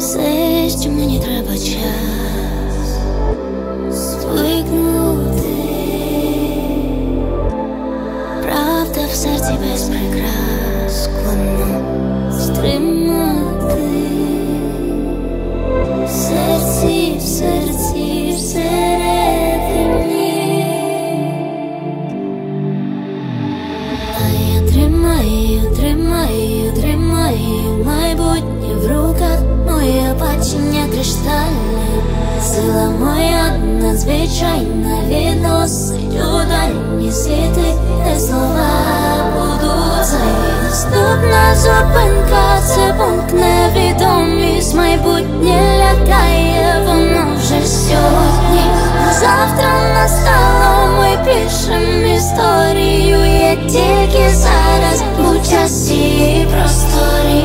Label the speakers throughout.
Speaker 1: Все, що мені треба час звикнути. Правда в серці без прикрас, складно стримати. В серці, всередині. А я тримаю майбутнє в руках. Моє бачення криштальне, сила моя надзвичайна, відносить у дальні світи, де слова будуть. Це наступна зупинка, це пункт невідомість. Майбутнє лякає, воно вже сьогодні. Завтра настало, ми пишем історію. Є тільки зараз у часі і просторі.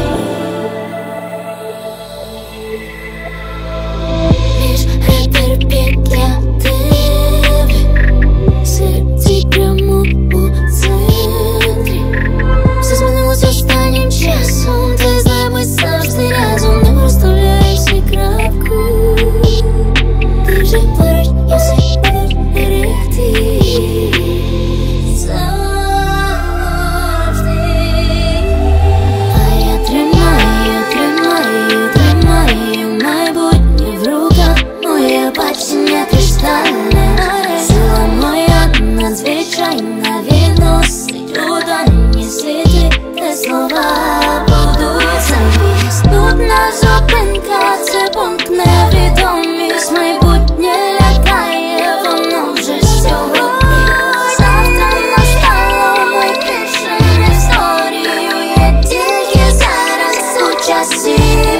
Speaker 1: Бачення криштальне, сила моя надзвичайна, відносить у дальні світи, де слова будуть. Це наступна зупинка, це пункт невідомість. Майбутнє лякає, воно вже сьогодні. Завтра настало, ми пишем історію. Є тільки зараз у часі.